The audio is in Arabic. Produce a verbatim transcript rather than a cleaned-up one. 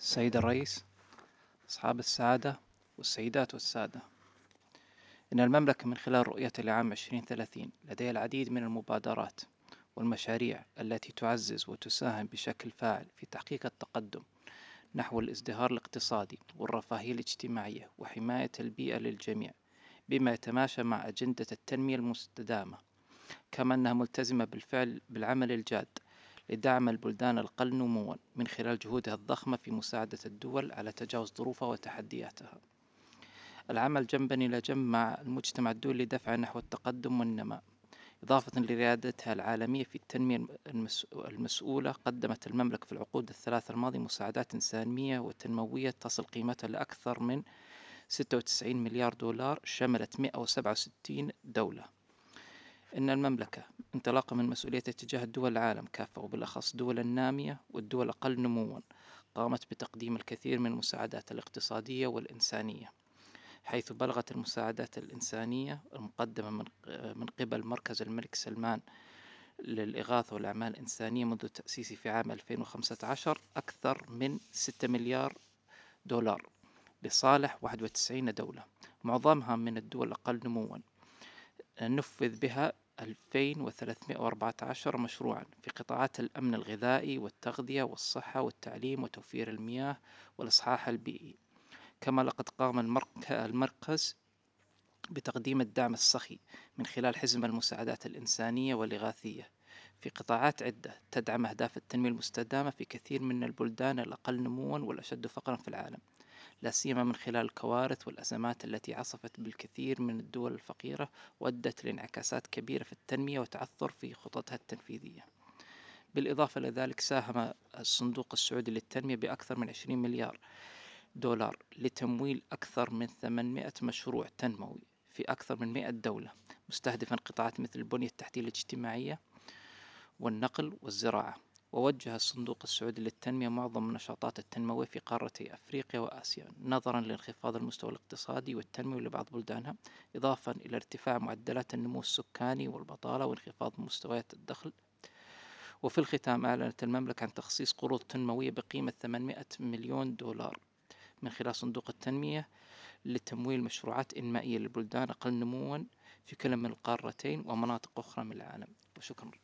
السيد الرئيس، أصحاب السعادة والسيدات والسادة، إن المملكة من خلال رؤيتها لعام عشرين ثلاثين لديها العديد من المبادرات والمشاريع التي تعزز وتساهم بشكل فاعل في تحقيق التقدم نحو الازدهار الاقتصادي والرفاهية الاجتماعية وحماية البيئة للجميع، بما يتماشى مع أجندة التنمية المستدامة، كما أنها ملتزمة بالفعل بالعمل الجاد لدعم البلدان الأقل نمواً من خلال جهودها الضخمة في مساعدة الدول على تجاوز ظروفها وتحدياتها. العمل جنبًا إلى جنب مع المجتمع الدولي لدفعه نحو التقدم والنماء، إضافة لريادتها العالمية في التنمية المس- المسؤولة. قدمت المملكة في العقود الثلاث الماضية مساعدات إنسانية وتنموية تصل قيمتها لأكثر من ستة وتسعين مليار دولار، شملت مئة وسبعة وستين دولة. إن المملكة انطلاقا من مسؤوليتها تجاه الدول العالم كافة وبالأخص الدول النامية والدول الأقل نمواً، قامت بتقديم الكثير من المساعدات الاقتصادية والإنسانية، حيث بلغت المساعدات الإنسانية المقدمة من من قبل مركز الملك سلمان للإغاثة والأعمال الإنسانية منذ تأسيسه في عام ألفين وخمسة عشر أكثر من ستة مليار دولار لصالح واحد وتسعين دولة، معظمها من الدول الأقل نمواً. نفذ بها ألفين وثلاثمئة وأربعة عشر مشروعاً في قطاعات الأمن الغذائي والتغذية والصحة والتعليم وتوفير المياه والإصحاح البيئي. كما لقد قام المرك- المركز بتقديم الدعم السخي من خلال حزمة المساعدات الإنسانية والإغاثية في قطاعات عدة تدعم أهداف التنمية المستدامة في كثير من البلدان الأقل نمواً والأشد فقراً في العالم، لا سيما من خلال الكوارث والأزمات التي عصفت بالكثير من الدول الفقيرة وأدت لانعكاسات كبيرة في التنمية وتعثر في خططها التنفيذية. بالإضافة إلى ذلك، ساهم الصندوق السعودي للتنمية بأكثر من عشرين مليار دولار لتمويل أكثر من ثمانمئة مشروع تنموي في أكثر من مئة دولة، مستهدفا قطاعات مثل البنية التحتية الاجتماعية والنقل والزراعة. ووجه الصندوق السعودي للتنمية معظم النشاطات التنموية في قارتي أفريقيا وآسيا نظرا لانخفاض المستوى الاقتصادي والتنموي لبعض بلدانها، إضافة إلى ارتفاع معدلات النمو السكاني والبطالة وانخفاض مستويات الدخل. وفي الختام، أعلنت المملكة عن تخصيص قروض تنموية بقيمة ثمانمئة مليون دولار من خلال صندوق التنمية لتمويل مشروعات إنمائية للبلدان أقل نمواً في كل من القارتين ومناطق أخرى من العالم. وشكرا.